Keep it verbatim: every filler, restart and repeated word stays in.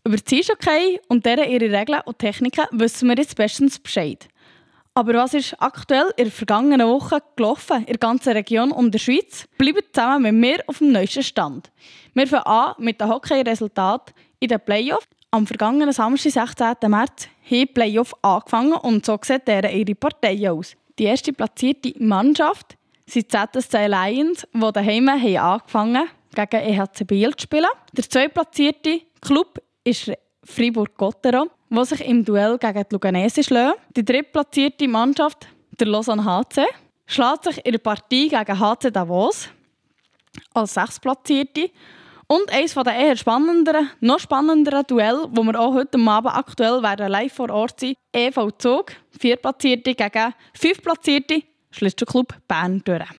Über das Eishockey und deren ihre Regeln und Techniken wissen wir jetzt bestens Bescheid. Aber was ist aktuell in der vergangenen Woche gelaufen in der ganzen Region und der Schweiz? Bleibt zusammen mit mir auf dem neuesten Stand. Wir fangen an mit den Hockey-Resultaten in den Playoffs. Am vergangenen Samstag, sechzehnten März, haben die Playoffs angefangen und so sieht deren ihre Partei aus. Die erste platzierte Mannschaft sind die Z S C Lions, die daheim haben angefangen gegen E H C Biel zu spielen. Der zweitplatzierte Club ist Fribourg-Gotteron, die sich im Duell gegen die Luganese schlagen. Die drittplatzierte Mannschaft, der Lausanne H C, schlägt sich in der Partie gegen H C Davos als sechstplatzierte. Und eines der eher spannenderen, noch spannenderen Duelle, wo wir auch heute Abend aktuell werden live vor Ort sein, E V Zug, viertplatzierte gegen fünftplatzierte Schlittschuhclub Bern durch.